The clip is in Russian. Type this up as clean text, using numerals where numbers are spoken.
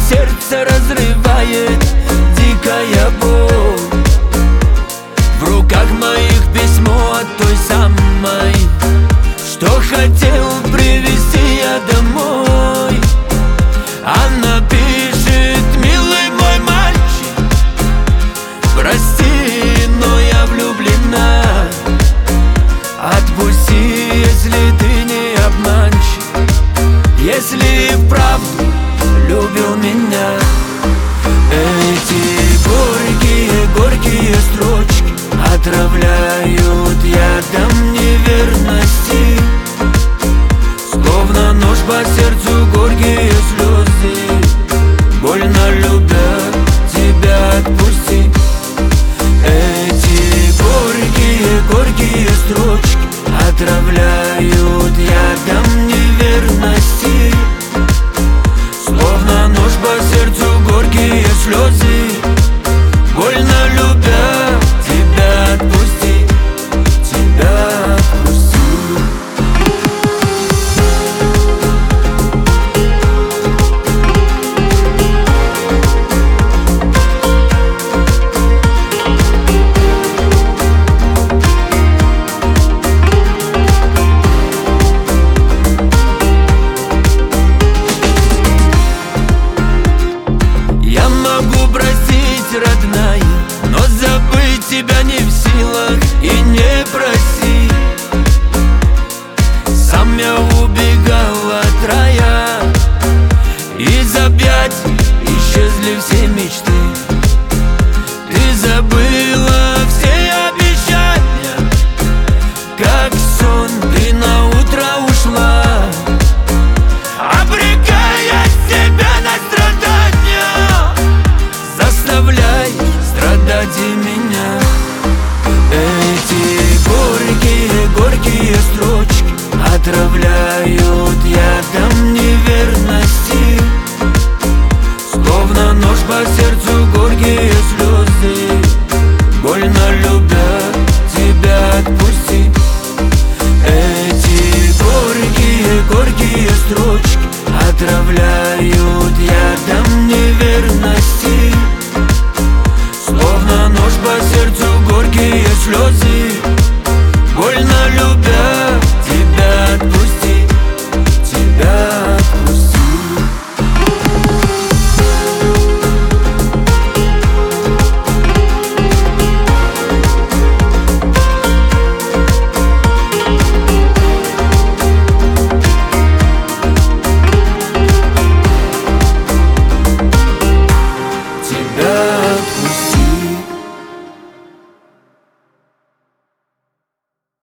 сердце разрывает дикая боль. В руках моих письмо от той самой, что хотел привезти я домой. Она пишет: милый мой мальчик, прости, но я влюблена. Отпусти, если ты не обманщик, если и вправду любил меня. Эти горькие строчки отравляют ядом неверности, словно нож по сердцу, горькие слезы. Больно любя тебя, отпусти. Эти горькие строчки отравляют ядом неверности, словно нож по сердцу, горькие слезы. Больно любя тебя, отпусти, тебя отпусти. Я могу простить, родная, но забыть тебя не в силах и не проси. Сам я убегал от рая, из объятий исчезли все мечты. Ты забыла все обещания, как сон ты на утро ушла, обрекая себя на страдания, заставляешь страдать и меня. Эти горькие строчки отравляют